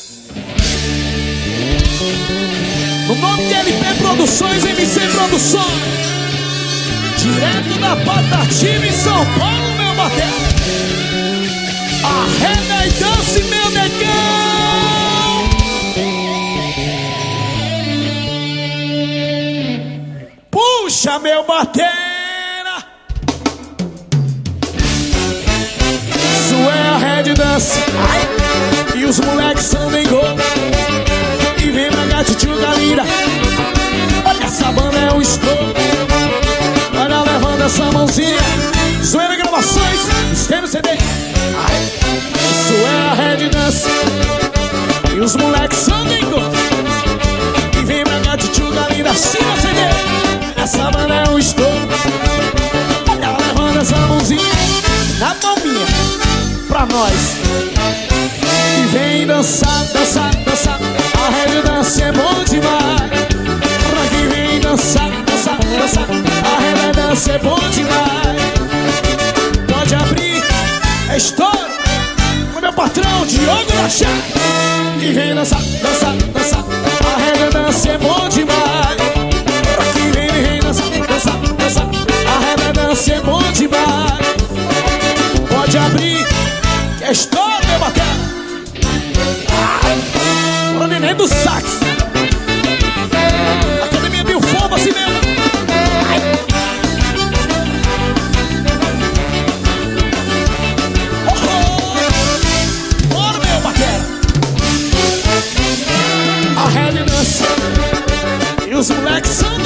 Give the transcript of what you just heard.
No nome de LP Produções, MC Produções, direto da Patativa em São Paulo, meu batera. Arreda e dance, meu negão. Puxa, meu batera. Isso é a Red Dance. E os moleques são bem gol. E vem pra cá, tio Galira. Olha, essa banda é um estouro. Olha, levando essa mãozinha. Zoeira Gravações, Estênio CD. Isso é a Red Dance. E os moleques são bem gol. E vem pra cá, tio Galira. China CD. Essa banda é um estouro. Olha, levando essa mãozinha na palminha pra nós. E vem dançar, dançar, dançar. A Red Dance é bom demais. Pra quem vem dançar, dançar, dançar. A Red Dance é bom demais. Pode abrir, é história. Com meu patrão, Diogo da Chá. E vem dançar, dançar, dançar. A Red Dance é bom demais. Pra quem vem dançar, dançar, dançar. A Red Dance é bom demais. Pode abrir, é história, meu bacana. Bora, neném do sax. Academia Mil Fogo, assim mesmo. Bora, meu baquera. A Red Dance. E os moleques são